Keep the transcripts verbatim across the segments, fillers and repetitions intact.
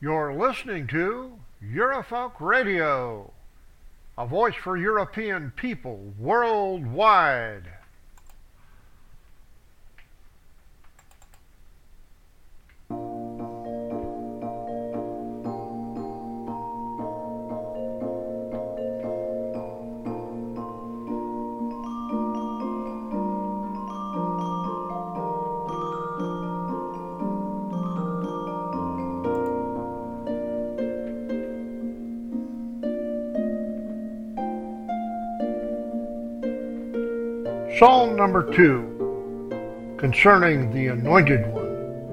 You're listening to Eurofolk Radio, a voice for European people worldwide. Psalm number two, concerning the Anointed One.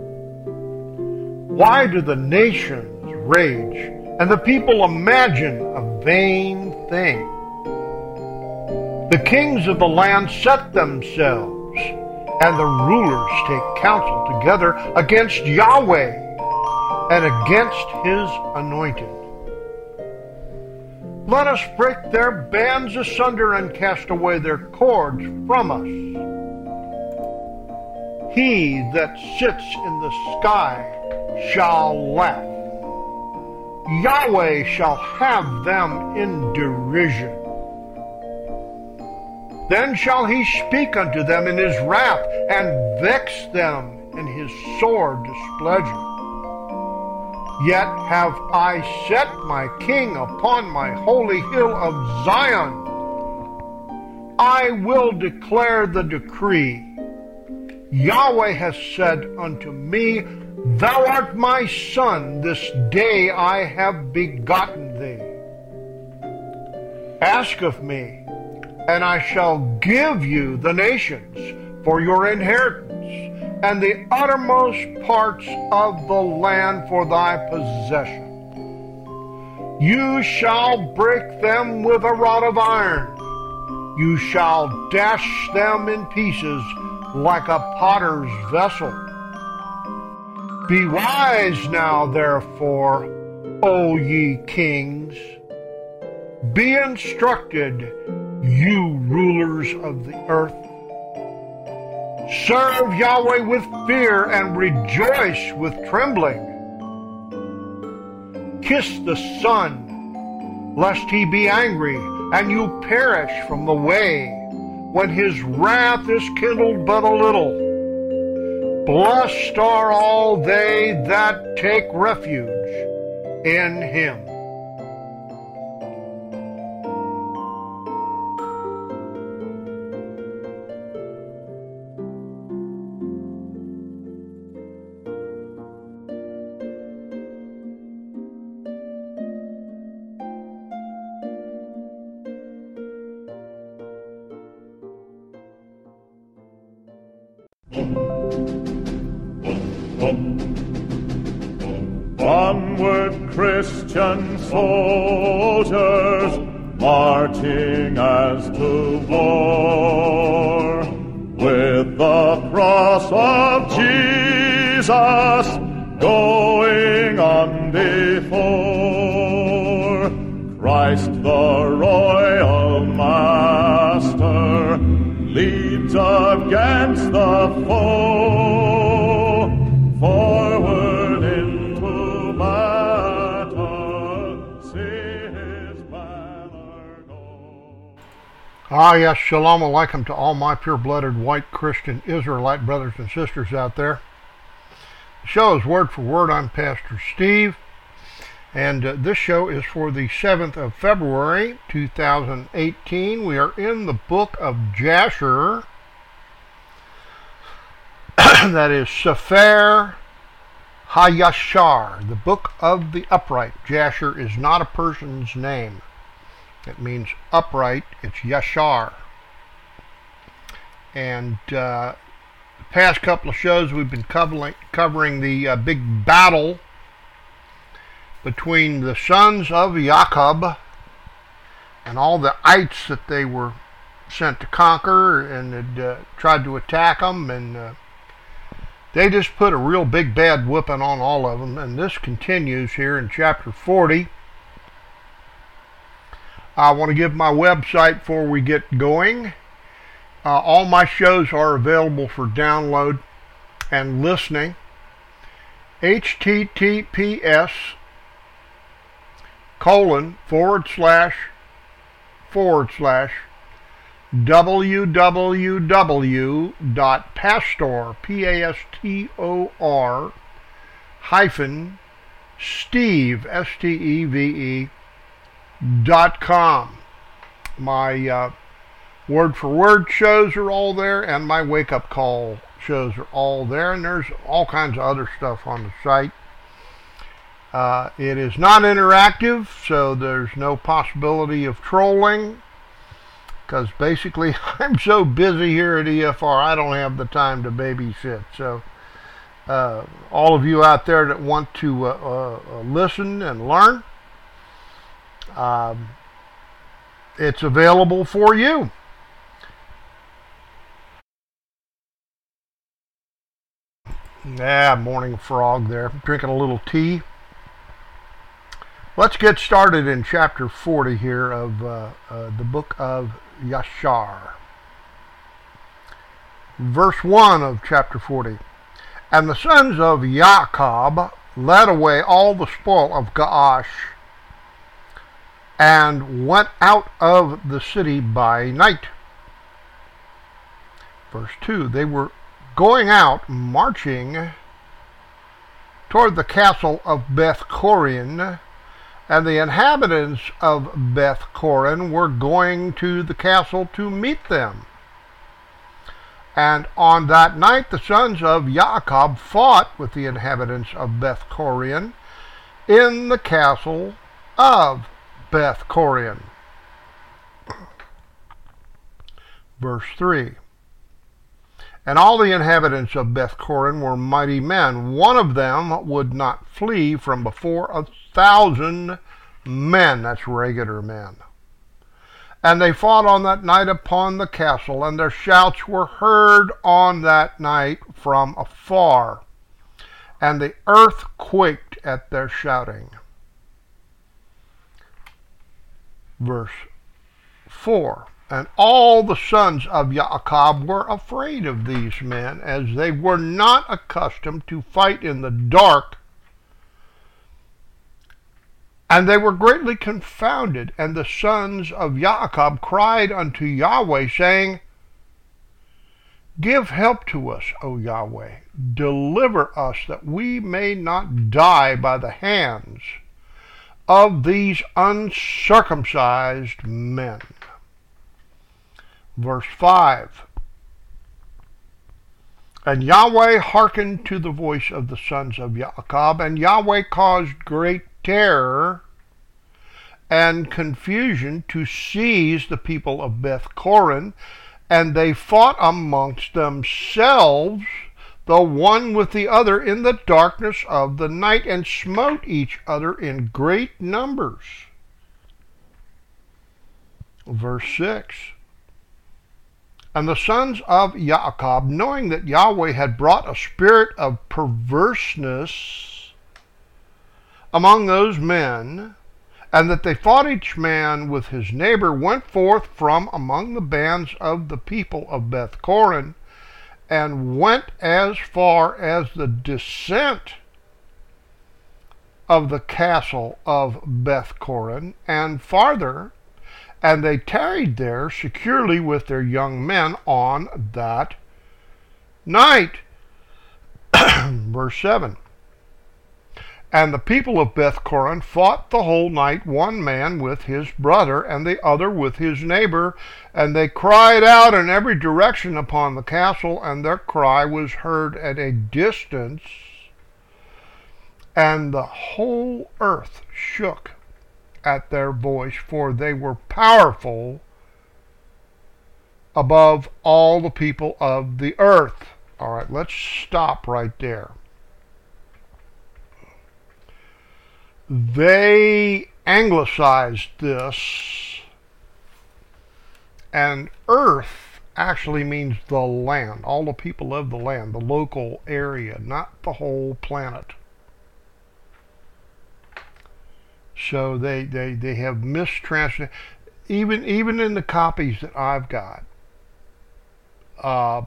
Why do the nations rage, and the people imagine a vain thing? The kings of the land set themselves, and the rulers take counsel together against Yahweh and against His anointed. Let us break their bands asunder and cast away their cords from us. He that sits in the sky shall laugh. Yahweh shall have them in derision. Then shall He speak unto them in His wrath, and vex them in His sore displeasure. Yet have I set my king upon my holy hill of Zion. I will declare the decree. Yahweh has said unto me, Thou art my son, this day I have begotten thee. Ask of me, and I shall give you the nations for your inheritance, and the uttermost parts of the land for thy possession. You shall break them with a rod of iron. You shall dash them in pieces like a potter's vessel. Be wise now, therefore, O ye kings. Be instructed, you rulers of the earth. Serve Yahweh with fear and rejoice with trembling. Kiss the Son, lest He be angry, and you perish from the way, when His wrath is kindled but a little. Blessed are all they that take refuge in Him. Onward, Christian soldiers, marching as to war, with the cross of Jesus going on before. Christ the royal master leads against the foe, forward into battle, see His banner go. Ah, yes, shalom alaikum to all my pure-blooded white Christian Israelite brothers and sisters out there. The show is Word for Word. I'm Pastor Steve, and uh, this show is for the seventh of February, two thousand eighteen. We are in the book of Jasher. That is Sefer HaYashar, the book of the upright. Jasher is not a person's name. It means upright. It's Yashar. And uh, the past couple of shows we've been covering, covering the uh, big battle between the sons of Jacob and all the ites that they were sent to conquer and had uh, tried to attack them, and uh, they just put a real big bad whooping on all of them. And this continues here in chapter forty. I want to give my website before we get going. Uh, all my shows are available for download and listening. H T T P S colon forward slash forward slash www dot pastor, P A S T O R, hyphen Steve, S T E V E, dot com. My uh, word for word shows are all there, and my wake up call shows are all there, and there's all kinds of other stuff on the site. Uh, it is not interactive, so there's no possibility of trolling, because basically I'm so busy here at E F R, I don't have the time to babysit. So uh, all of you out there that want to uh, uh, listen and learn, um, it's available for you. Yeah, morning frog there, drinking a little tea. Let's get started in chapter forty here of uh, uh, the book of Yashar. Verse one of chapter forty. And the sons of Jacob led away all the spoil of Gaash, and went out of the city by night. Verse two. They were going out, marching toward the castle of Beth-Corin, and the inhabitants of Beth-Corin were going to the castle to meet them. And on that night the sons of Jacob fought with the inhabitants of Beth-Corin in the castle of Beth-Corin. Verse three. And all the inhabitants of Beth-Corin were mighty men. One of them would not flee from before a thousand men. That's regular men. And they fought on that night upon the castle, and their shouts were heard on that night from afar. And the earth quaked at their shouting. Verse four. And all the sons of Jacob were afraid of these men, as they were not accustomed to fight in the dark. And they were greatly confounded. And the sons of Jacob cried unto Yahweh, saying, Give help to us, O Yahweh. Deliver us, that we may not die by the hands of these uncircumcised men. Verse five. And Yahweh hearkened to the voice of the sons of Jacob, and Yahweh caused great terror and confusion to seize the people of Beth-Corin, and they fought amongst themselves, the one with the other, in the darkness of the night, and smote each other in great numbers. Verse six. And the sons of Jacob, knowing that Yahweh had brought a spirit of perverseness among those men, and that they fought each man with his neighbor, went forth from among the bands of the people of Beth-Corin, and went as far as the descent of the castle of Beth-Corin, and farther, and they tarried there securely with their young men on that night. Verse seven. And the people of Beth-Corin fought the whole night, one man with his brother, and the other with his neighbor, and they cried out in every direction upon the castle, and their cry was heard at a distance, and the whole earth shook at their voice, for they were powerful above all the people of the earth. All right, let's stop right there. They anglicized this, and earth actually means the land, all the people of the land, the local area, not the whole planet. So they, they, they have mistranslated, even even in the copies that I've got, uh,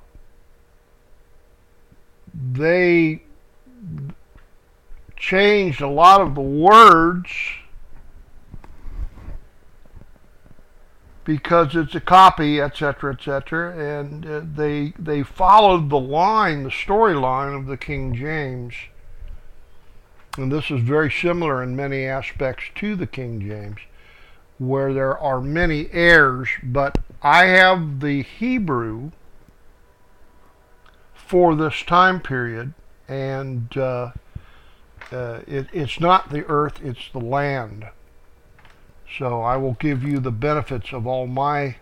they changed a lot of the words because it's a copy, et cetera, et cetera. And uh, they they followed the line, the storyline of the King James. And this is very similar in many aspects to the King James, where there are many errors, but I have the Hebrew for this time period, and uh, uh, it, it's not the earth, it's the land. So I will give you the benefits of all my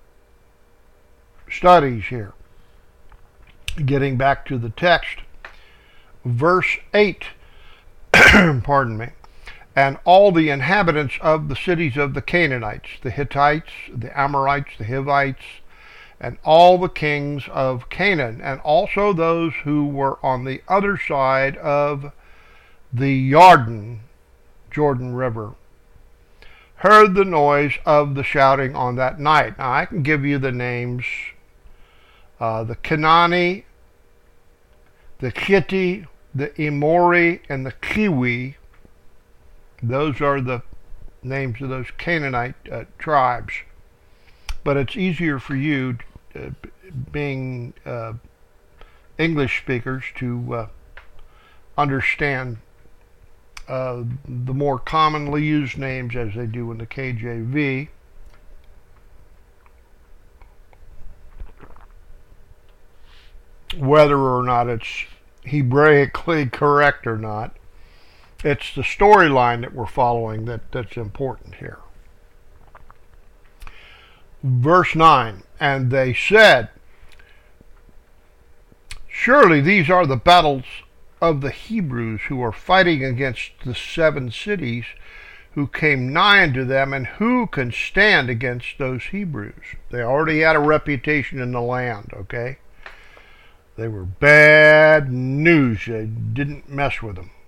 studies here. Getting back to the text, verse eight, pardon me, and all the inhabitants of the cities of the Canaanites, the Hittites, the Amorites, the Hivites, and all the kings of Canaan, and also those who were on the other side of the Jordan, Jordan River, heard the noise of the shouting on that night. Now I can give you the names, uh, the Canaani, the Hitti, the Emori, and the Kiwi. Those are the names of those Canaanite uh, tribes. But it's easier for you, uh, being uh, English speakers, to uh, understand uh, the more commonly used names as they do in the K J V. Whether or not it's Hebraically correct or not, it's the storyline that we're following that, that's important here. Verse nine, and they said, surely these are the battles of the Hebrews who are fighting against the seven cities who came nigh unto them, and who can stand against those Hebrews? They already had a reputation in the land, okay? They were bad news. They didn't mess with them.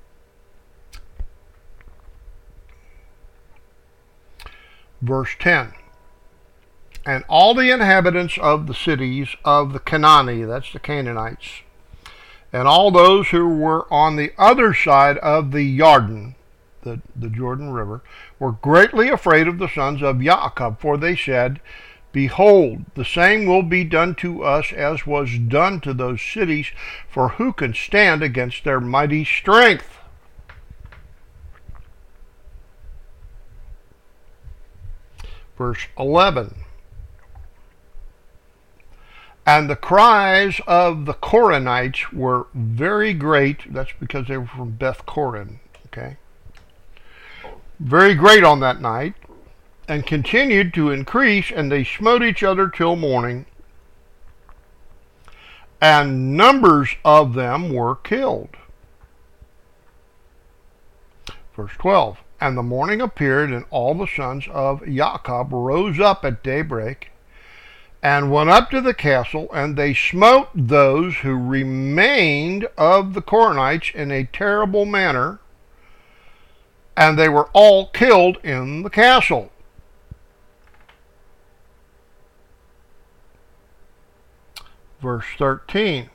Verse ten, and all the inhabitants of the cities of the Canaani, that's the Canaanites, and all those who were on the other side of the Jordan, the, the Jordan River, were greatly afraid of the sons of Jacob, for they said, behold, the same will be done to us as was done to those cities, for who can stand against their mighty strength? Verse eleven, and the cries of the Koranites were very great. That's because they were from Beth Korin, okay? Very great on that night, and continued to increase, and they smote each other till morning, and numbers of them were killed. Verse twelve, and the morning appeared, and all the sons of Jacob rose up at daybreak, and went up to the castle, and they smote those who remained of the Koranites in a terrible manner, and they were all killed in the castle. Verse thirteen,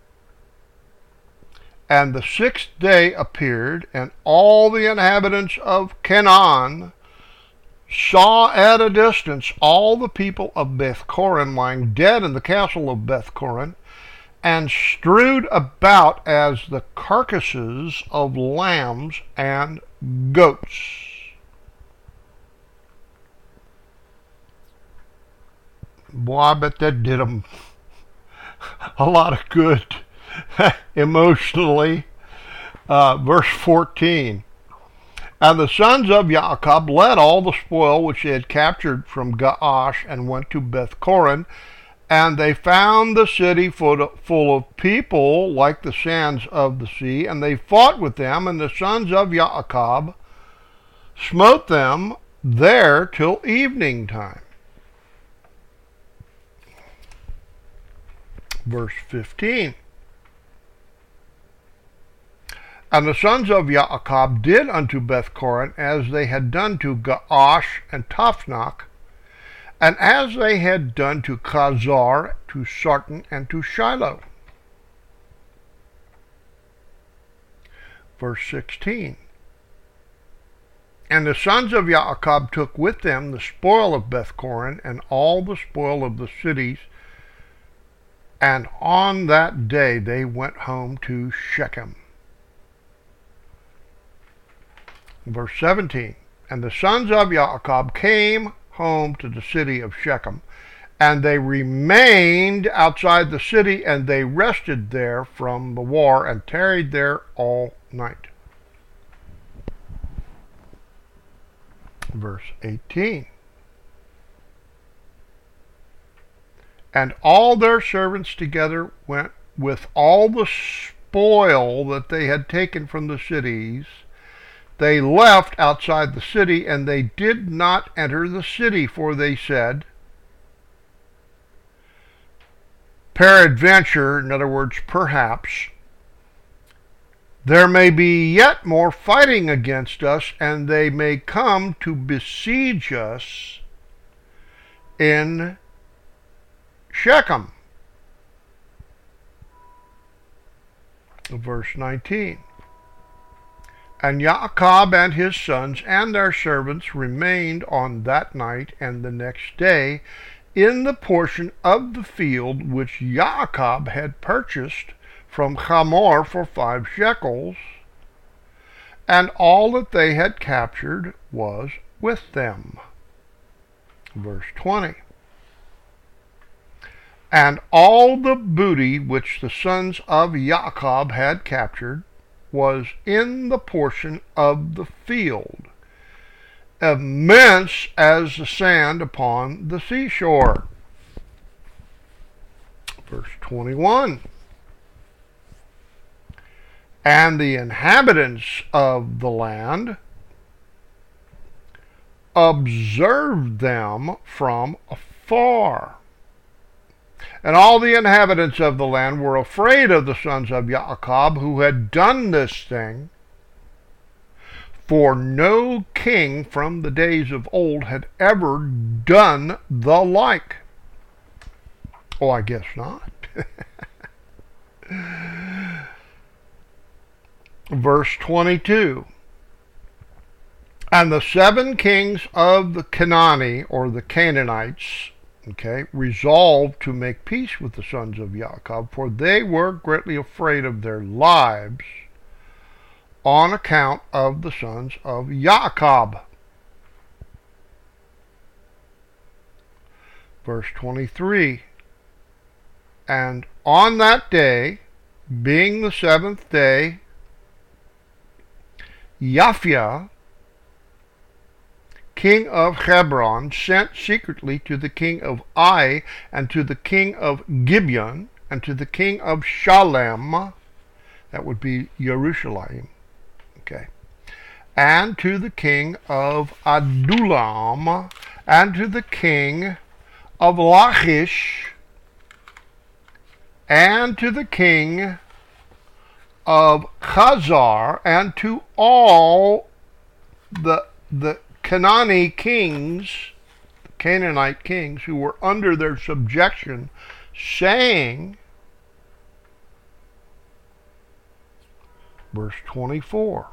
and the sixth day appeared, and all the inhabitants of Canaan saw at a distance all the people of Beth Korin lying dead in the castle of Beth Korin, and strewed about as the carcasses of lambs and goats. Boy, I bet that did them a lot of good emotionally. Uh, verse fourteen, and the sons of Jacob led all the spoil which they had captured from Gaash, and went to Beth Korin, and they found the city full of people like the sands of the sea, and they fought with them, and the sons of Jacob smote them there till evening time. Verse fifteen, and the sons of Jacob did unto Beth Korin as they had done to Gaash and Taphnach, and as they had done to Chazar, to Sarton, and to Shiloh. Verse sixteen, And the sons of Yaakov took with them the spoil of Beth-Coron and all the spoil of the cities. And on that day they went home to Shechem. Verse seventeen. And the sons of Yaakov came home to the city of Shechem, and they remained outside the city, and they rested there from the war, and tarried there all night. Verse eighteen. And all their servants together went with all the spoil that they had taken from the cities. They left outside the city, and they did not enter the city, for they said, peradventure, in other words, perhaps, there may be yet more fighting against us, and they may come to besiege us in Shechem. Verse nineteen. And Yaakov and his sons and their servants remained on that night and the next day in the portion of the field which Yaakov had purchased from Hamor for five shekels, and all that they had captured was with them. Verse twenty. And all the booty which the sons of Yaakov had captured was in the portion of the field, immense as the sand upon the seashore. Verse twenty-one. And the inhabitants of the land observed them from afar. And all the inhabitants of the land were afraid of the sons of Yaakov who had done this thing, for no king from the days of old had ever done the like. Oh, I guess not. Verse twenty-two. And the seven kings of the Canaani, or the Canaanites, okay, resolved to make peace with the sons of Yaakov, for they were greatly afraid of their lives on account of the sons of Yaakov. Verse twenty-three. And on that day, being the seventh day, Japhia, king of Hebron, sent secretly to the king of Ai, and to the king of Gibeon, and to the king of Shalem, that would be Jerusalem, okay, and to the king of Adullam, and to the king of Lachish, and to the king of Chazar, and to all the the Canaanite kings, the Canaanite kings who were under their subjection, saying, verse twenty-four,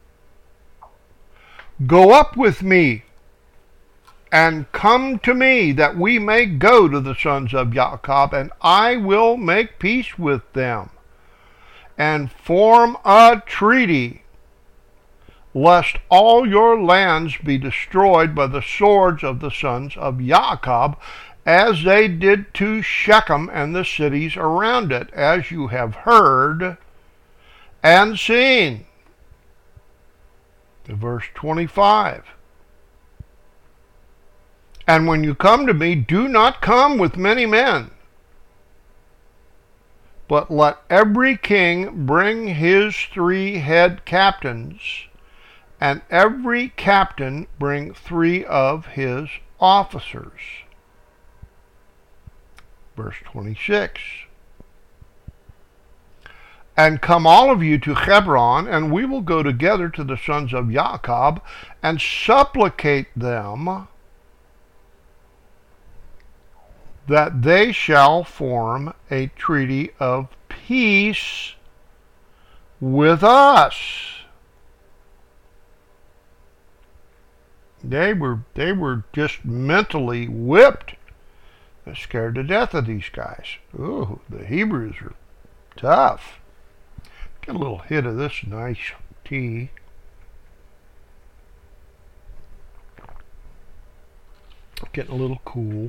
go up with me and come to me, that we may go to the sons of Yaakov, and I will make peace with them, and form a treaty, lest all your lands be destroyed by the swords of the sons of Yaakov, as they did to Shechem and the cities around it, as you have heard and seen. Verse twenty-five. And when you come to me, do not come with many men, but let every king bring his three head captains, and every captain bring three of his officers. Verse twenty-six. And come all of you to Hebron, and we will go together to the sons of Yaakov, and supplicate them that they shall form a treaty of peace with us. They were they were just mentally whipped. They're scared to death of these guys. Ooh, the Hebrews are tough. Get a little hit of this nice tea. Getting a little cool.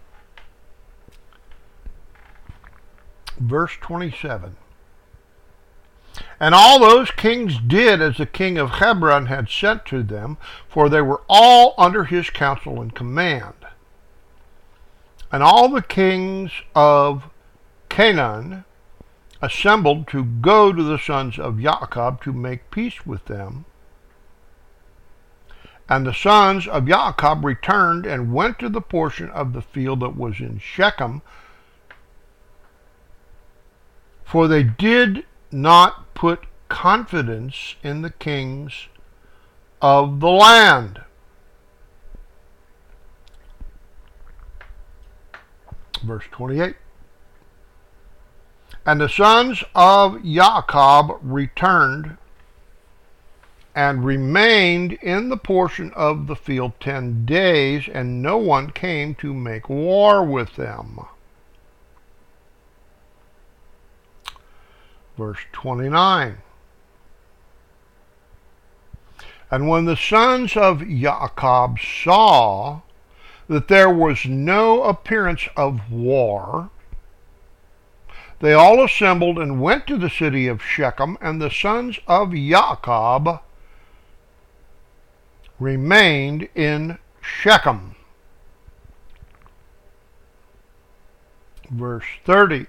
Verse twenty-seven. And all those kings did as the king of Hebron had sent to them, for they were all under his counsel and command. And all the kings of Canaan assembled to go to the sons of Jacob to make peace with them. And the sons of Jacob returned and went to the portion of the field that was in Shechem, for they did not put confidence in the kings of the land. Verse twenty-eight. And the sons of Jacob returned and remained in the portion of the field ten days, and no one came to make war with them. Verse twenty-nine. And when the sons of Jacob saw that there was no appearance of war, they all assembled and went to the city of Shechem, and the sons of Jacob remained in Shechem. Verse thirty.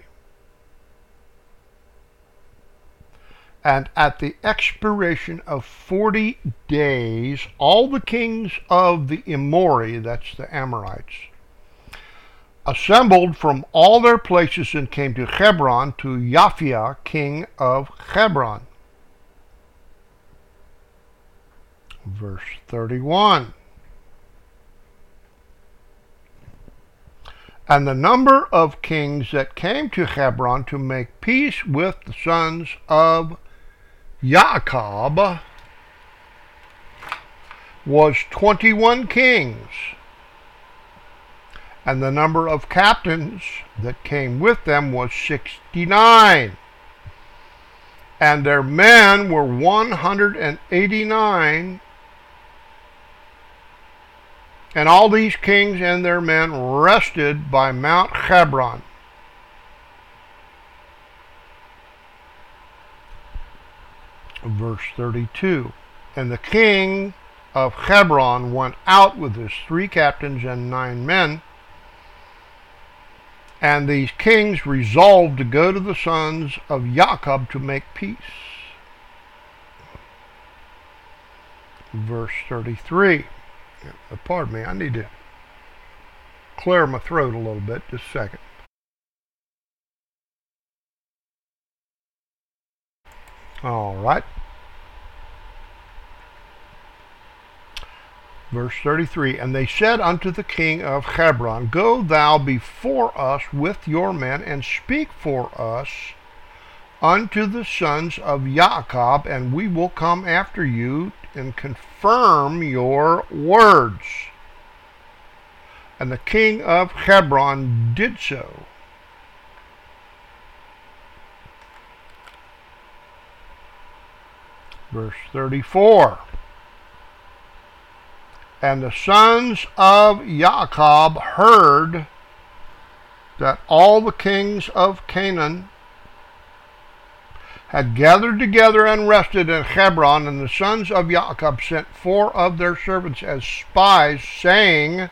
And at the expiration of forty days, all the kings of the Amori, that's the Amorites, assembled from all their places and came to Hebron to Japhia, king of Hebron. Verse thirty-one. And the number of kings that came to Hebron to make peace with the sons of Jacob was twenty-one kings, and the number of captains that came with them was sixty-nine, and their men were one hundred eighty-nine, and all these kings and their men rested by Mount Hebron. Verse thirty-two. And the king of Hebron went out with his three captains and nine men, and these kings resolved to go to the sons of Jacob to make peace. Verse thirty-three. Pardon me, I need to clear my throat a little bit, just a second. All right. Verse thirty-three. And they said unto the king of Hebron, Go thou before us with your men, and speak for us unto the sons of Jacob, and we will come after you and confirm your words. And the king of Hebron did so. Verse thirty-four. And the sons of Jacob heard that all the kings of Canaan had gathered together and rested in Hebron, and the sons of Jacob sent four of their servants as spies, saying,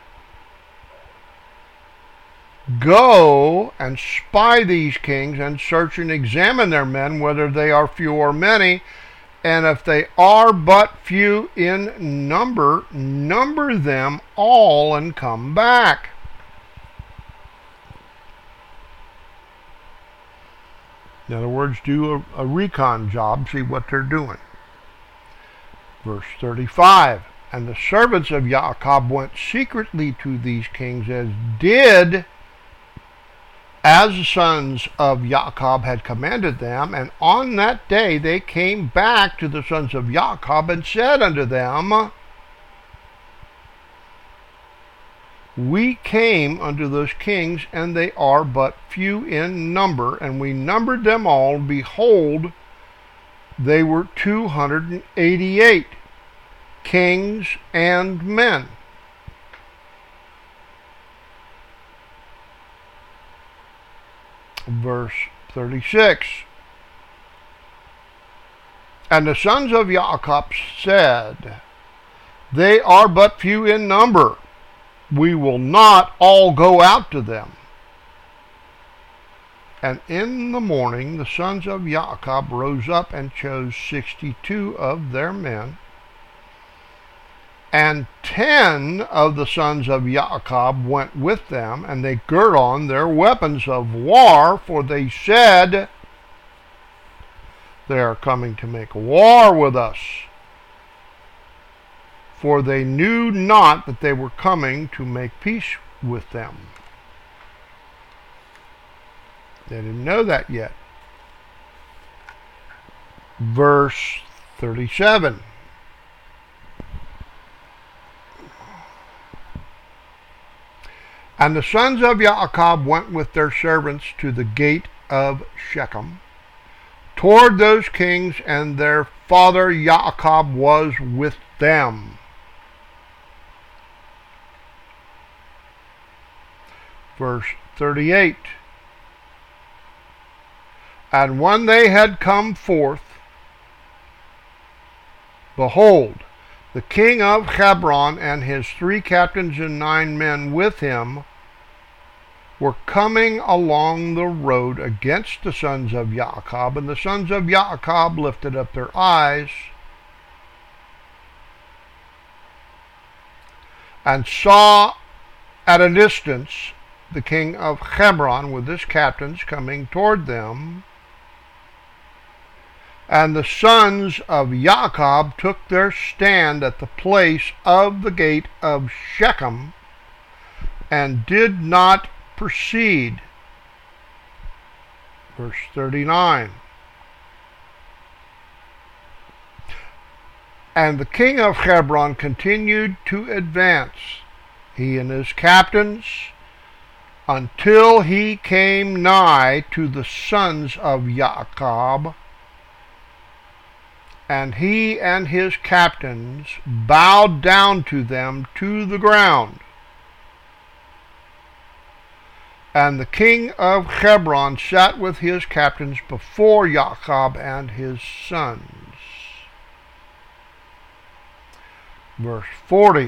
Go and spy these kings, and search and examine their men, whether they are few or many, and if they are but few in number, number them all and come back. In other words, do a, a recon job, see what they're doing. Verse thirty-five. And the servants of Jacob went secretly to these kings, as did as the sons of Jacob had commanded them. And on that day they came back to the sons of Jacob and said unto them, We came unto those kings, and they are but few in number, and we numbered them all. Behold, they were two hundred eighty-eight kings and men. Verse thirty-six. And the sons of Jacob said, they are but few in number. We will not all go out to them. And in the morning the sons of Jacob rose up and chose sixty-two of their men. And ten of the sons of Jacob went with them, and they girt on their weapons of war, for they said, they are coming to make war with us. For they knew not that they were coming to make peace with them. They didn't know that yet. Verse thirty-seven. And the sons of Jacob went with their servants to the gate of Shechem, toward those kings, and their father Jacob was with them. Verse thirty-eight. And when they had come forth, behold, the king of Hebron and his three captains and nine men with him were coming along the road against the sons of Jacob, and the sons of Jacob lifted up their eyes and saw at a distance the king of Hebron with his captains coming toward them. And the sons of Jacob took their stand at the place of the gate of Shechem, and did not proceed. Verse thirty-nine. And the king of Hebron continued to advance, he and his captains, until he came nigh to the sons of Jacob, and he and his captains bowed down to them to the ground. And the king of Hebron sat with his captains before Jacob and his sons. Verse forty.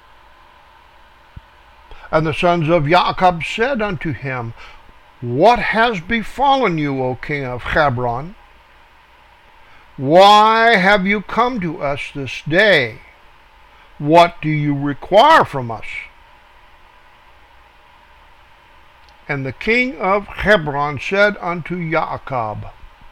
And the sons of Jacob said unto him, what has befallen you, O king of Hebron? Why have you come to us this day? What do you require from us? And the king of Hebron said unto Jacob,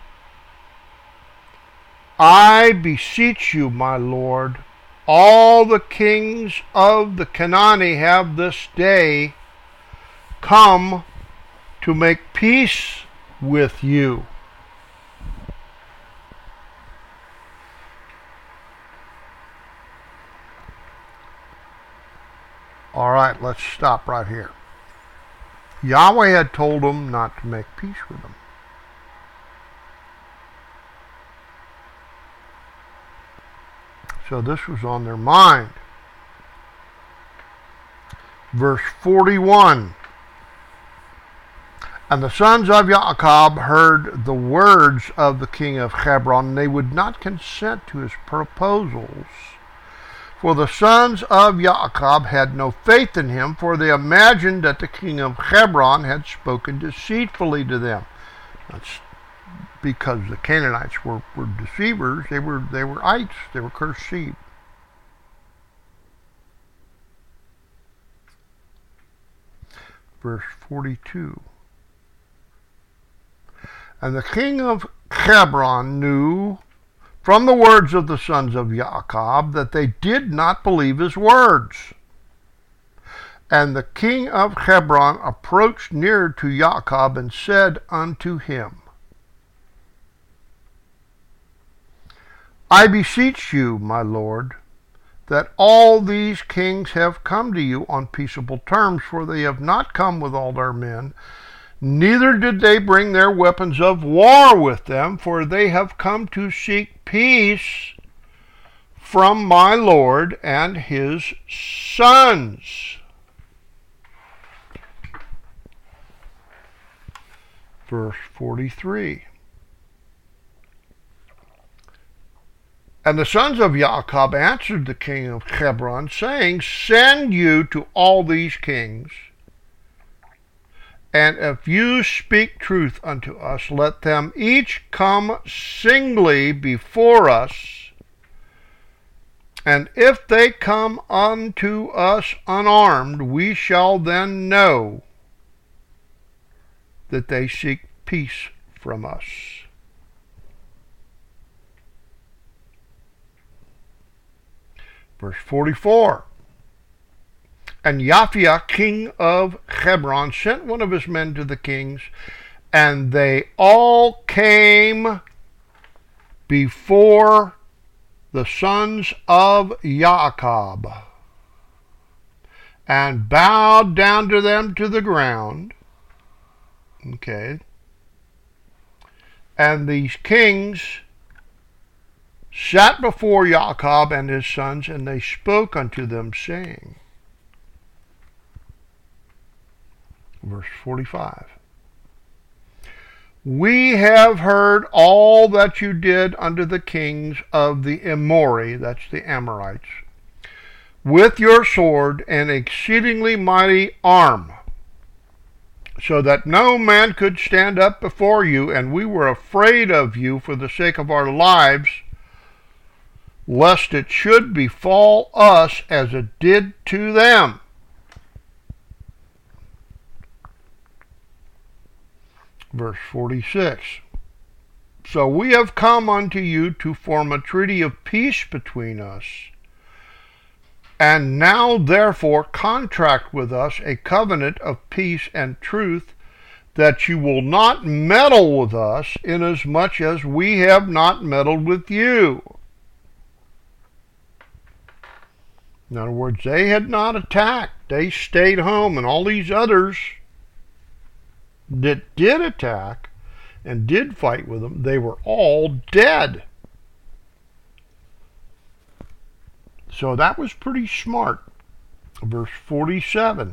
I beseech you, my lord, all the kings of the Canaani have this day come to make peace with you. All right, let's stop right here. Yahweh had told them not to make peace with them. So this was on their mind. Verse forty-one. And the sons of Jacob heard the words of the king of Hebron, and they would not consent to his proposals. For the sons of Jacob had no faith in him, for they imagined that the king of Hebron had spoken deceitfully to them. That's because the Canaanites were, were deceivers. They were they were ites. They were cursed seed. Verse forty-two. And the king of Hebron knew from the words of the sons of Jacob that they did not believe his words. And the king of Hebron approached near to Jacob and said unto him, I beseech you, my lord, that all these kings have come to you on peaceable terms, for they have not come with all their men, neither did they bring their weapons of war with them, for they have come to seek peace from my Lord and his sons. Verse forty-three. And the sons of Jacob answered the king of Hebron, saying, Send you to all these kings, and if you speak truth unto us, let them each come singly before us. And if they come unto us unarmed, we shall then know that they seek peace from us. Verse forty-four. And Japhia, king of Hebron, sent one of his men to the kings, and they all came before the sons of Jacob, and bowed down to them to the ground. Okay. And these kings sat before Jacob and his sons, and they spoke unto them, saying, verse forty-five, We have heard all that you did unto the kings of the Amori, that's the Amorites, with your sword and exceedingly mighty arm, so that no man could stand up before you, and we were afraid of you for the sake of our lives, lest it should befall us as it did to them. Verse forty-six. So we have come unto you to form a treaty of peace between us, and now therefore contract with us a covenant of peace and truth, that you will not meddle with us, inasmuch as we have not meddled with you. In other words, they had not attacked. They stayed home, and all these others that did attack and did fight with them, they were all dead. So that was pretty smart. Verse forty-seven.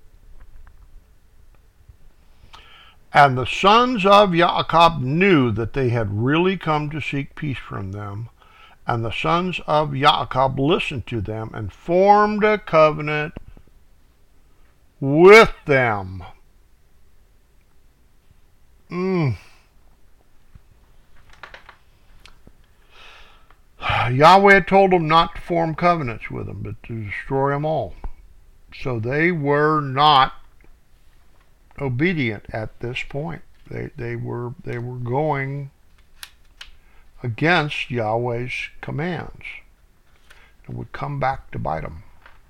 And the sons of Jacob knew that they had really come to seek peace from them, and the sons of Jacob listened to them and formed a covenant with them. Mm. Yahweh had told them not to form covenants with them, but to destroy them all. So they were not obedient at this point. They they were they were going against Yahweh's commands, and would come back to bite them.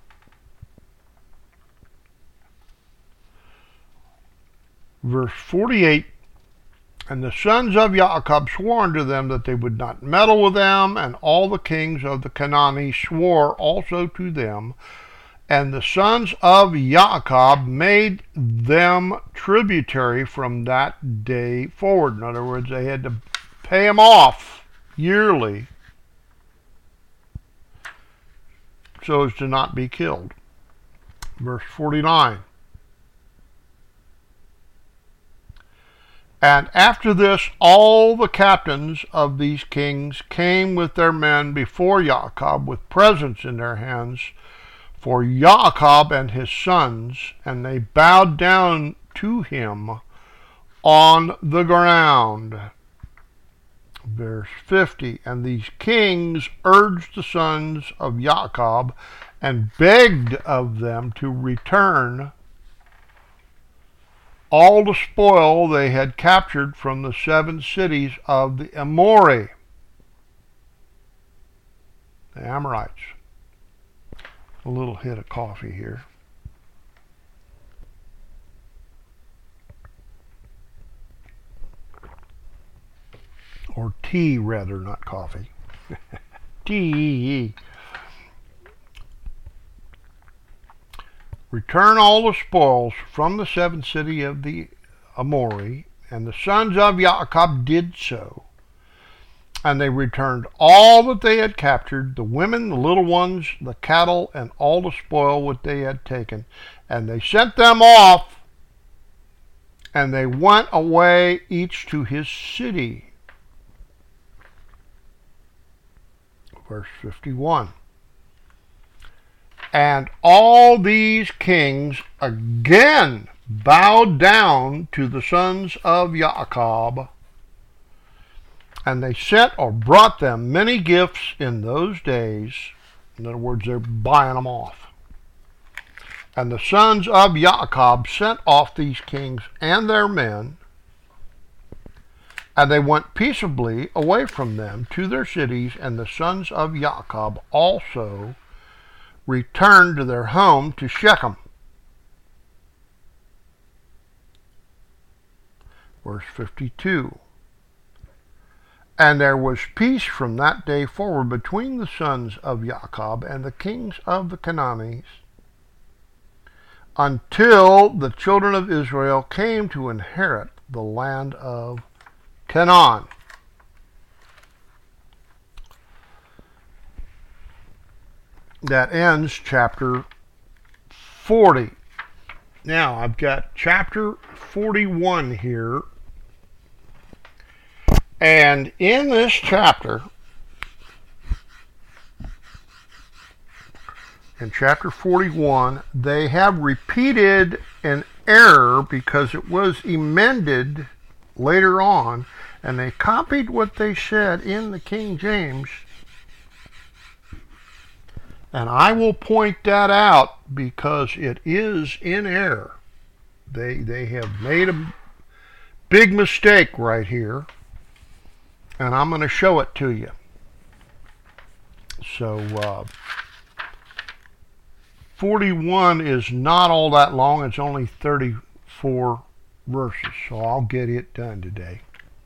Verse forty-eight. And the sons of Jacob swore unto them that they would not meddle with them, and all the kings of the Canaanites swore also to them. And the sons of Jacob made them tributary from that day forward. In other words, they had to pay them off yearly so as to not be killed. Verse forty-nine. And after this, all the captains of these kings came with their men before Jacob with presents in their hands for Jacob and his sons, and they bowed down to him on the ground. Verse fifty. And these kings urged the sons of Jacob and begged of them to return all the spoil they had captured from the seven cities of the Amori, the Amorites. A little hit of coffee here. Or tea, rather, not coffee. Tea. return all the spoils from the seventh city of the Amori. And the sons of Yaakov did so. And they returned all that they had captured, the women, the little ones, the cattle, and all the spoil which they had taken. And they sent them off, and they went away each to his city. Verse fifty-one. And all these kings again bowed down to the sons of Yaakov, and they sent or brought them many gifts in those days. In other words, they're buying them off. And the sons of Yaakov sent off these kings and their men, and they went peaceably away from them to their cities, and the sons of Yaakov also returned to their home to Shechem. Verse fifty-two. And there was peace from that day forward between the sons of Yaakov and the kings of the Canaanites, until the children of Israel came to inherit the land of Canaan. That ends chapter forty. Now I've got chapter forty-one here. And in this chapter, in chapter forty-one, they have repeated an error because it was amended later on, and they copied what they said in the King James. And I will point that out because it is in error. They, they have made a big mistake right here. And I'm going to show it to you. So, uh, forty-one is not all that long. It's only thirty-four verses. So I'll get it done today.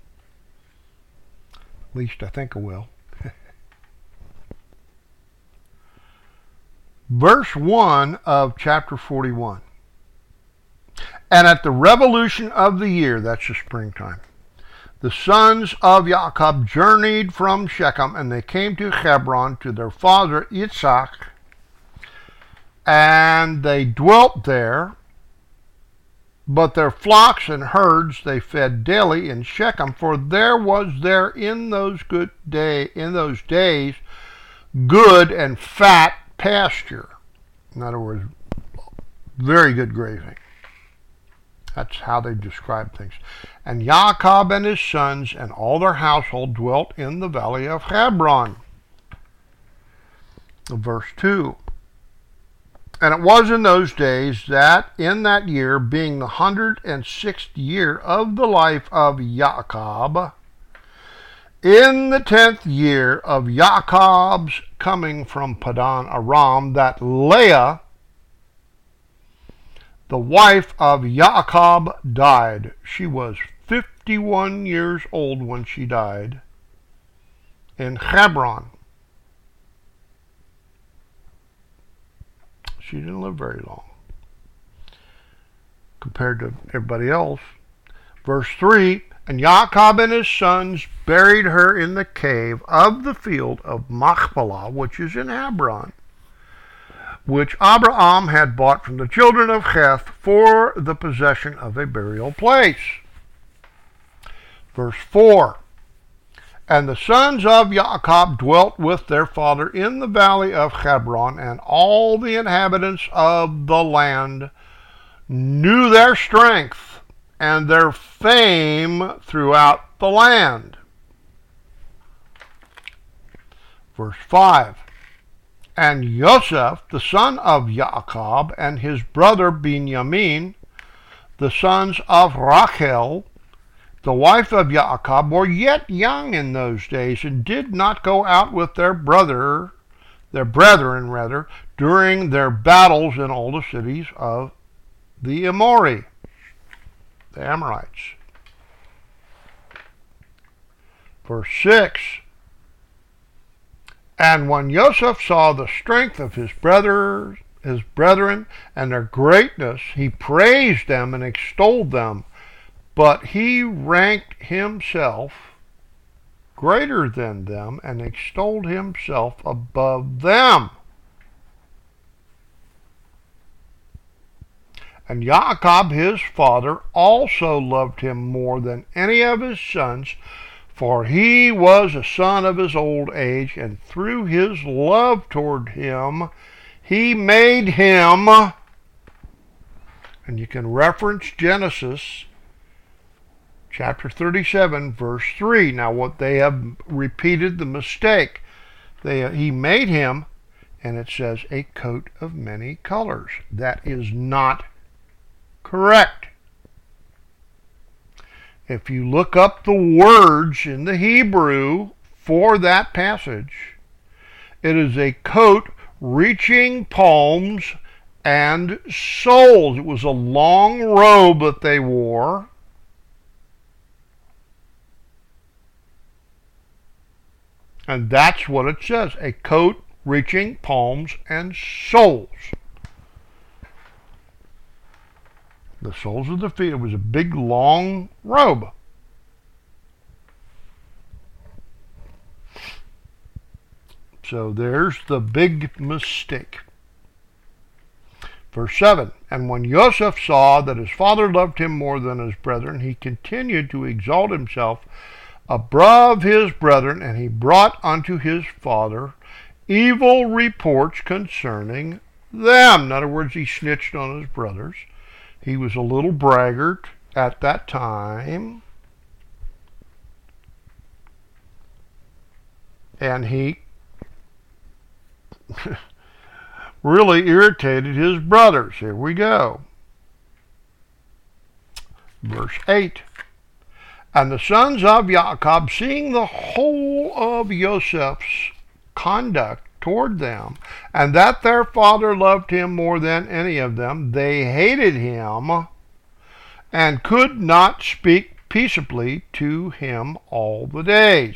At least I think I will. Verse one of chapter forty-one. And at the revolution of the year, that's the springtime, the sons of Yaakov journeyed from Shechem, and they came to Hebron to their father Isaac, and they dwelt there. But their flocks and herds they fed daily in Shechem, for there was there in those good day in those days good and fat pasture. In other words, very good grazing. That's how they describe things. And Yaakov and his sons and all their household dwelt in the valley of Hebron. Verse two. And it was in those days that in that year, being the hundred and sixth year of the life of Yaakov, in the tenth year of Yaakov's coming from Padan Aram, that Leah, the wife of Yaakov, died. She was fifty-one years old when she died in Hebron. She didn't live very long compared to everybody else. Verse three, and Yaakov and his sons buried her in the cave of the field of Machpelah, which is in Hebron, which Abraham had bought from the children of Heth for the possession of a burial place. Verse four, and the sons of Yaakov dwelt with their father in the valley of Hebron, and all the inhabitants of the land knew their strength and their fame throughout the land. Verse five, and Joseph, the son of Yaakov, and his brother Benjamin, the sons of Rachel, the wife of Yaakov, were yet young in those days, and did not go out with their brother, their brethren rather, during their battles in all the cities of the Amori, the Amorites. Verse six, and when Joseph saw the strength of his brothers, his brethren and their greatness. He praised them and extolled them, but he ranked himself greater than them and extolled himself above them. And Jacob his father also loved him more than any of his sons, for he was a son of his old age, and through his love toward him, he made him, and you can reference Genesis chapter thirty-seven, verse three. Now what they have repeated the mistake. They, he made him, and it says, a coat of many colors. That is not correct. If you look up the words in the Hebrew for that passage, it is a coat reaching palms and soles. It was a long robe that they wore. And that's what it says, a coat reaching palms and soles. The soles of the feet. It was a big, long robe. So there's the big mistake. Verse seven, and when Joseph saw that his father loved him more than his brethren, he continued to exalt himself above his brethren, and he brought unto his father evil reports concerning them. In other words, he snitched on his brothers. He was a little braggart at that time. And he really irritated his brothers. Here we go. Verse eight. And the sons of Jacob, seeing the whole of Joseph's conduct toward them, and that their father loved him more than any of them, they hated him and could not speak peaceably to him all the days.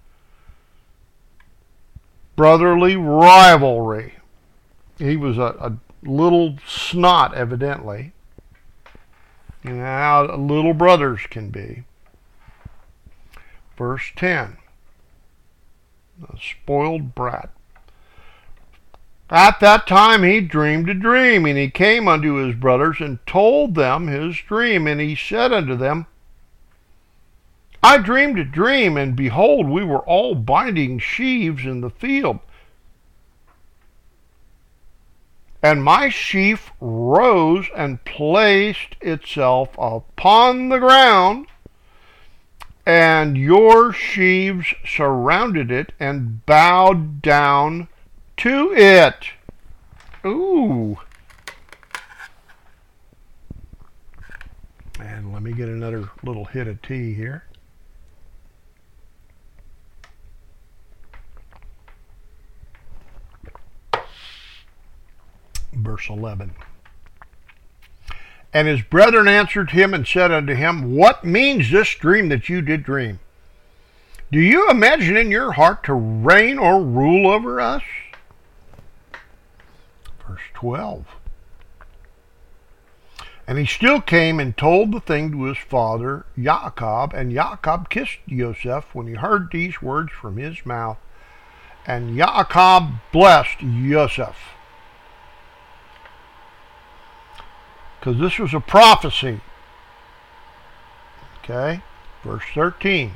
Brotherly rivalry. He was a, a little snot, evidently. You know how little brothers can be. Verse ten. A spoiled brat. At that time he dreamed a dream, and he came unto his brothers and told them his dream. And he said unto them, I dreamed a dream, and behold, we were all binding sheaves in the field. And my sheaf rose and placed itself upon the ground, and your sheaves surrounded it and bowed down to it. Ooh. And let me get another little hit of tea here. Verse eleven. And his brethren answered him and said unto him, What means this dream that you did dream? Do you imagine in your heart to reign or rule over us? Verse twelve. And he still came and told the thing to his father Jacob, and Jacob kissed Joseph when he heard these words from his mouth. And Jacob blessed Joseph. Because this was a prophecy. Okay, verse thirteen.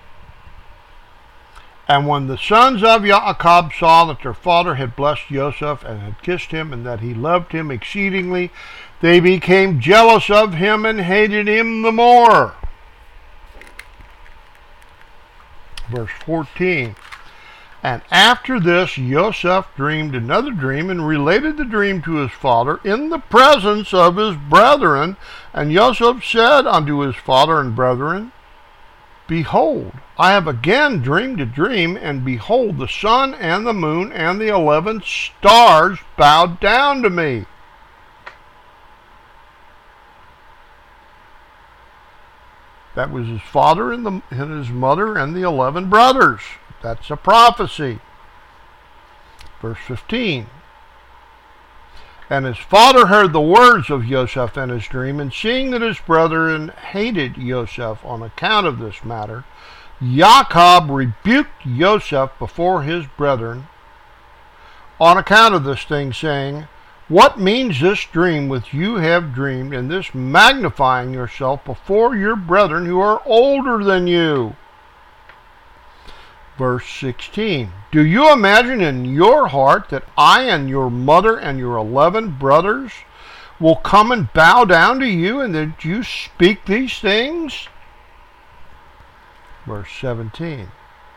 And when the sons of Jacob saw that their father had blessed Joseph and had kissed him, and that he loved him exceedingly, they became jealous of him and hated him the more. Verse fourteen. And after this, Joseph dreamed another dream and related the dream to his father in the presence of his brethren. And Joseph said unto his father and brethren, Behold, I have again dreamed a dream, and behold, the sun and the moon and the eleven stars bowed down to me. That was his father and, the, and his mother and the eleven brothers. That's a prophecy. Verse fifteen. And his father heard the words of Joseph in his dream, and seeing that his brethren hated Joseph on account of this matter, Jacob rebuked Joseph before his brethren on account of this thing, saying, What means this dream which you have dreamed, and this magnifying yourself before your brethren who are older than you? Verse sixteen, Do you imagine in your heart that I and your mother and your eleven brothers will come and bow down to you, and that you speak these things? Verse seventeen,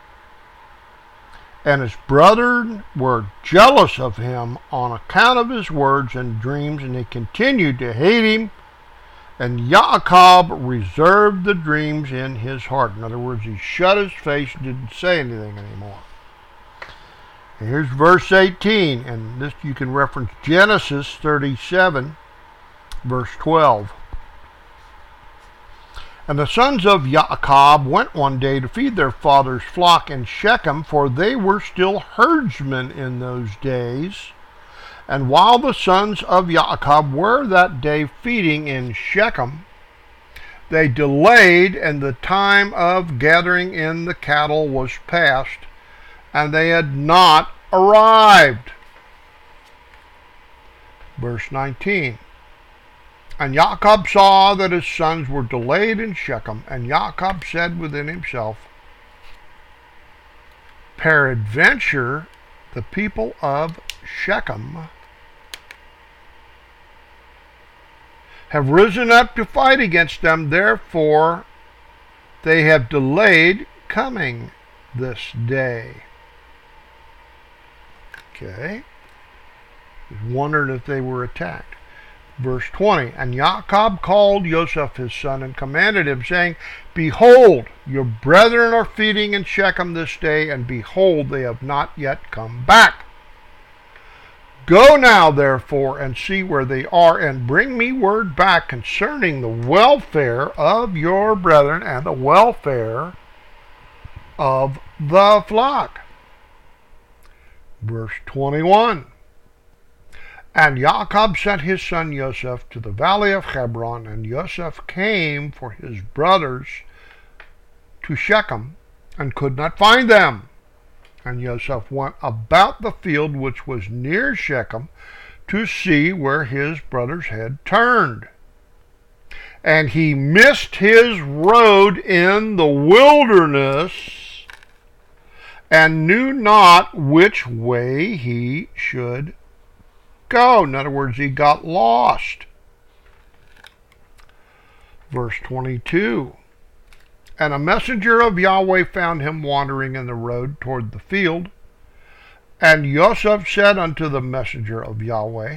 And his brethren were jealous of him on account of his words and dreams, and they continued to hate him. And Jacob reserved the dreams in his heart. In other words, he shut his face and didn't say anything anymore. And here's verse eighteen, and this you can reference Genesis thirty-seven, verse twelve. And the sons of Jacob went one day to feed their father's flock in Shechem, for they were still herdsmen in those days. And while the sons of Jacob were that day feeding in Shechem, they delayed, and the time of gathering in the cattle was past, and they had not arrived. Verse nineteen. And Jacob saw that his sons were delayed in Shechem, and Jacob said within himself, Peradventure the people of Shechem have risen up to fight against them, therefore they have delayed coming this day. Okay. He's wondering if they were attacked. Verse twenty, And Jacob called Joseph his son and commanded him, saying, Behold, your brethren are feeding in Shechem this day, and behold, they have not yet come back. Go now, therefore, and see where they are, and bring me word back concerning the welfare of your brethren and the welfare of the flock. Verse twenty-one. And Jacob sent his son Joseph to the valley of Hebron, and Joseph came for his brothers to Shechem, and could not find them. And Joseph went about the field which was near Shechem to see where his brothers had turned. And he missed his road in the wilderness, and knew not which way he should go. In other words, he got lost. Verse twenty-two. And a messenger of Yahweh found him wandering in the road toward the field. And Joseph said unto the messenger of Yahweh,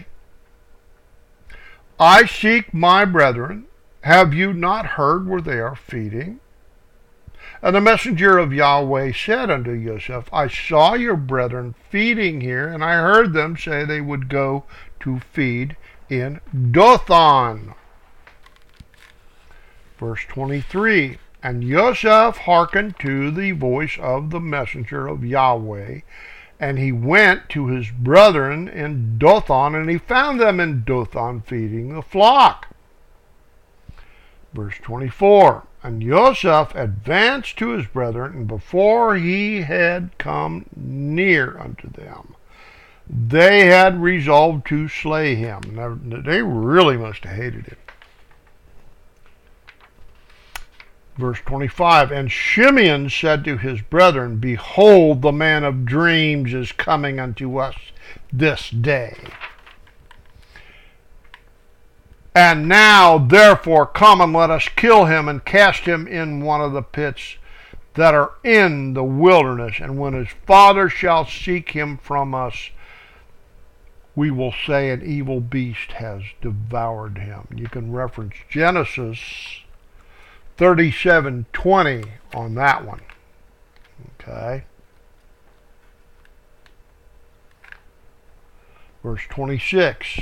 I seek my brethren. Have you not heard where they are feeding? And the messenger of Yahweh said unto Joseph, I saw your brethren feeding here, and I heard them say they would go to feed in Dothan. Verse twenty-three. And Joseph hearkened to the voice of the messenger of Yahweh, and he went to his brethren in Dothan, and he found them in Dothan feeding the flock. Verse twenty-four. And Joseph advanced to his brethren, and before he had come near unto them, they had resolved to slay him. Now, they really must have hated him. Verse twenty-five, And Shimeon said to his brethren, Behold, the man of dreams is coming unto us this day. And now, therefore, come and let us kill him and cast him in one of the pits that are in the wilderness. And when his father shall seek him from us, we will say an evil beast has devoured him. You can reference Genesis thirty-seven twenty on that one. Okay. Verse twenty-six.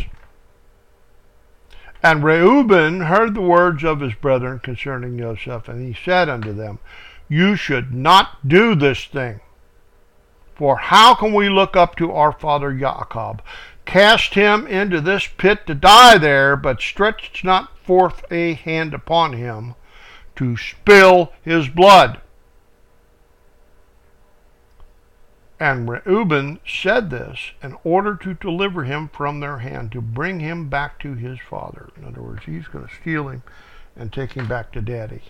And Reuben heard the words of his brethren concerning Joseph, and he said unto them, You should not do this thing. For how can we look up to our father Jacob, cast him into this pit to die there, but stretched not forth a hand upon him to spill his blood. And Reuben said this in order to deliver him from their hand, to bring him back to his father. In other words, he's going to steal him and take him back to daddy.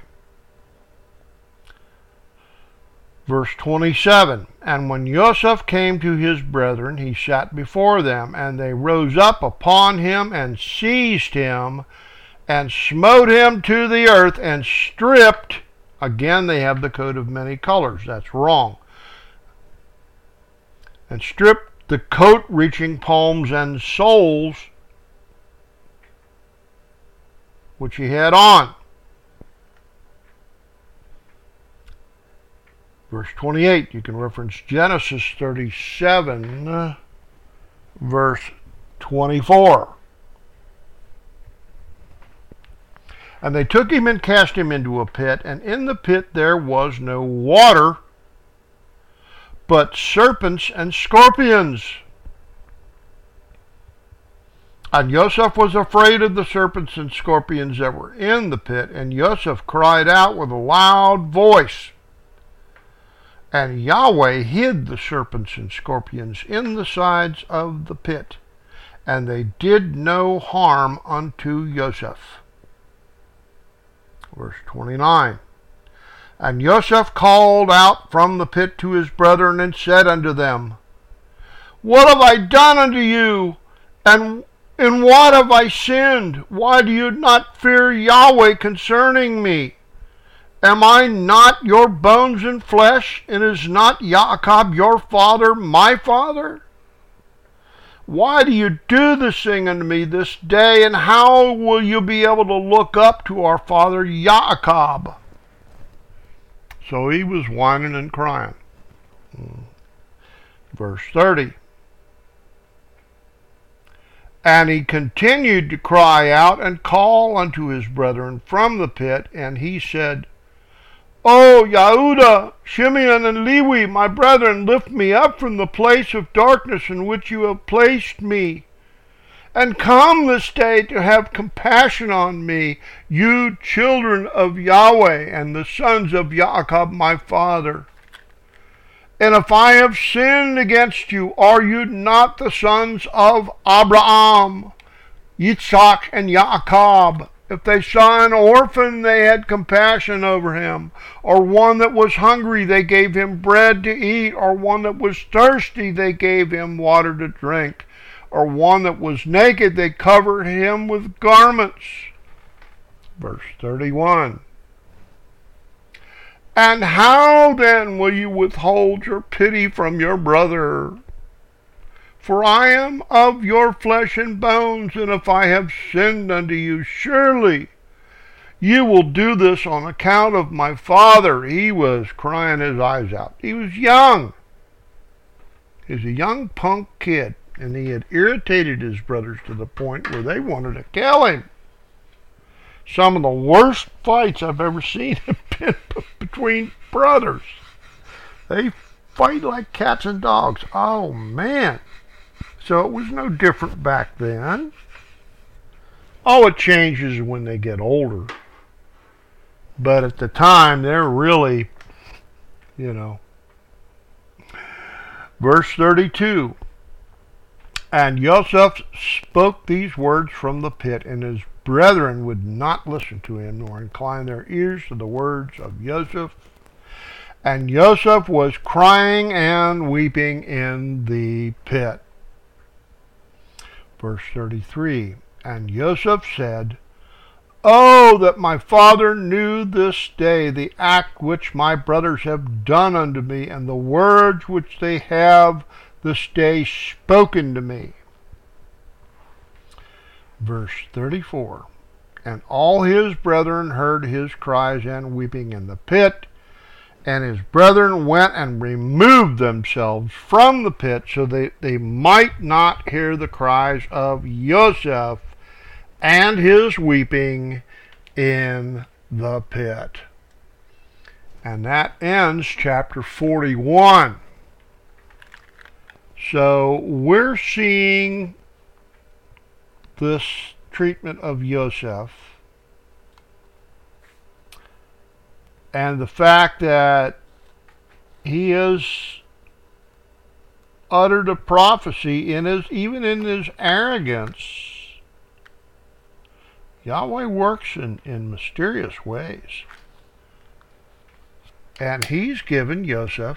Verse twenty-seven, and when Joseph came to his brethren, he sat before them, and they rose up upon him and seized him and smote him to the earth and stripped. Again, they have the coat of many colors. That's wrong. And stripped the coat reaching palms and soles which he had on. Verse twenty-eight, you can reference Genesis thirty-seven, verse twenty-four. And they took him and cast him into a pit, and in the pit there was no water, but serpents and scorpions. And Joseph was afraid of the serpents and scorpions that were in the pit, and Joseph cried out with a loud voice. And Yahweh hid the serpents and scorpions in the sides of the pit, and they did no harm unto Joseph. Verse twenty-nine. And Joseph called out from the pit to his brethren and said unto them, What have I done unto you? And in what have I sinned? Why do you not fear Yahweh concerning me? Am I not your bones and flesh? And is not Jacob your father my father? Why do you do this thing unto me this day? And how will you be able to look up to our father Jacob? So he was whining and crying. Verse thirty. And he continued to cry out and call unto his brethren from the pit, and he said, O Yehuda, Shimeon, and Lewi, my brethren, lift me up from the place of darkness in which you have placed me, and come this day to have compassion on me, you children of Yahweh, and the sons of Jacob my father. And if I have sinned against you, are you not the sons of Abraham, Yitzhak, and Jacob? If they saw an orphan, they had compassion over him. Or one that was hungry, they gave him bread to eat. Or one that was thirsty, they gave him water to drink. Or one that was naked, they covered him with garments. Verse thirty-one. And how then will you withhold your pity from your brother? For I am of your flesh and bones, and if I have sinned unto you, surely you will do this on account of my father. He was crying his eyes out. He was young. He was a young punk kid, and he had irritated his brothers to the point where they wanted to kill him. Some of the worst fights I've ever seen have been between brothers. They fight like cats and dogs. Oh, man. So it was no different back then. Oh, it changes when they get older. But at the time, they're really, you know. Verse thirty-two. And Joseph spoke these words from the pit, and his brethren would not listen to him, nor incline their ears to the words of Joseph. And Joseph was crying and weeping in the pit. Verse thirty-three. And Joseph said, Oh, that my father knew this day the act which my brothers have done unto me, and the words which they have this day spoken to me. Verse thirty-four. And all his brethren heard his cries and weeping in the pit, and his brethren went and removed themselves from the pit, so that they might not hear the cries of Joseph and his weeping in the pit. And that ends chapter forty-one. So we're seeing this treatment of Yosef and the fact that he has uttered a prophecy in his, even in his arrogance. Yahweh works in, in mysterious ways. And he's given Yosef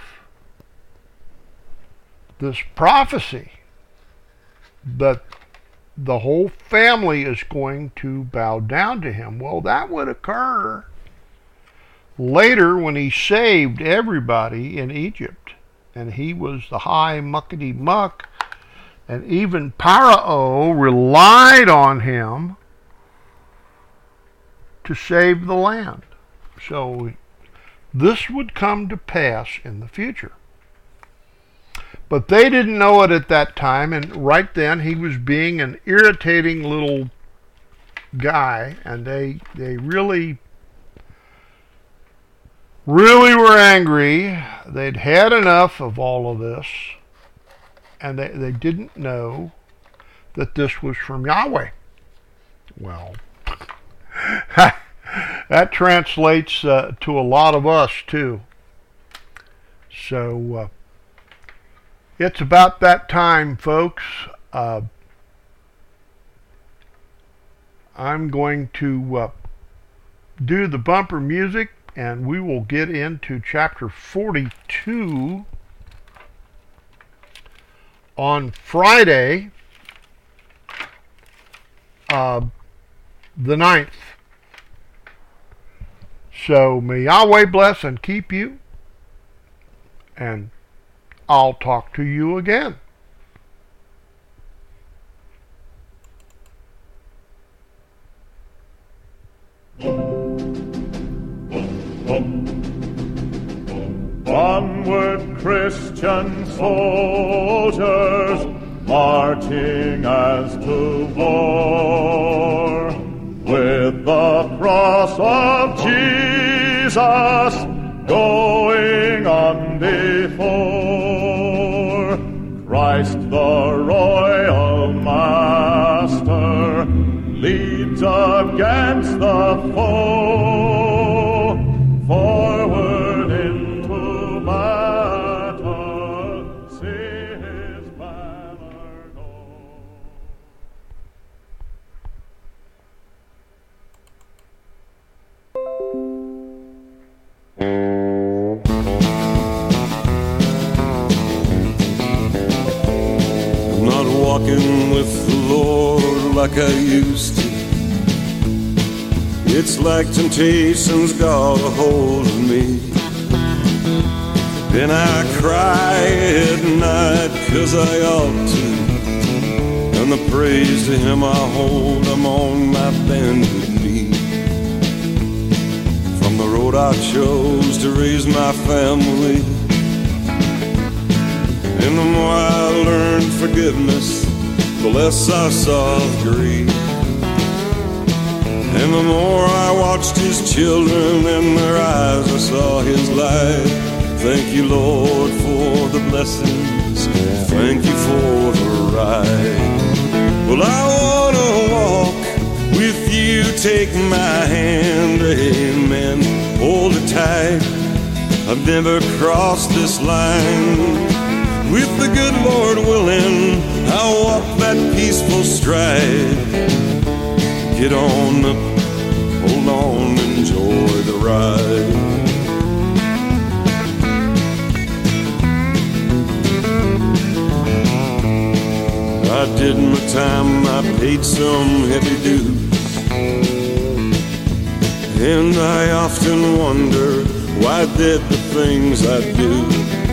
this prophecy that the whole family is going to bow down to him. Well, that would occur later when he saved everybody in Egypt. And he was the high muckety muck. And even Pharaoh relied on him to save the land. So this would come to pass in the future. But they didn't know it at that time, and right then he was being an irritating little guy, and they they really, really were angry. They'd had enough of all of this, and they, they didn't know that this was from Yahweh. Well, that translates uh, to a lot of us too. So uh, it's about that time, folks. Uh, I'm going to uh, do the bumper music, and we will get into chapter forty-two on Friday, uh, the ninth. So may Yahweh bless and keep you, and I'll talk to you again. Onward, Christian soldiers, marching as to war, with the cross of Jesus going on before. Christ the royal master leads against the foe, forward into battle, see his banner go. I'm not walking with the Lord like I used to. It's like temptation's got a hold of me. And I cry at night 'cause I ought to. And the praise to him I hold, I'm on my bended knee. From the road I chose to raise my family, and the more I learned forgiveness, the less I saw of grief. And the more I watched his children, in their eyes I saw his light. Thank you, Lord, for the blessings. Thank you for the ride. Well, I want to walk with you. Take my hand, amen. Hold it tight. I've never crossed this line. With the good Lord willing, I'll walk that peaceful stride. Get on up, hold on, enjoy the ride. I did my time, I paid some heavy dues, and I often wonder why I did the things I do.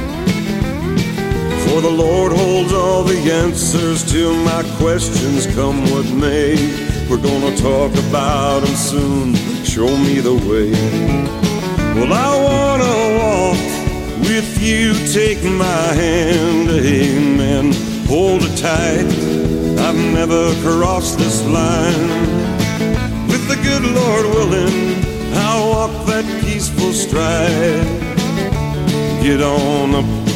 For the Lord holds all the answers to my questions, come what may. We're gonna talk about him soon, show me the way. Well, I wanna walk with you, take my hand, amen. Hold it tight, I've never crossed this line. With the good Lord willing, I'll walk that peaceful stride. Get on up,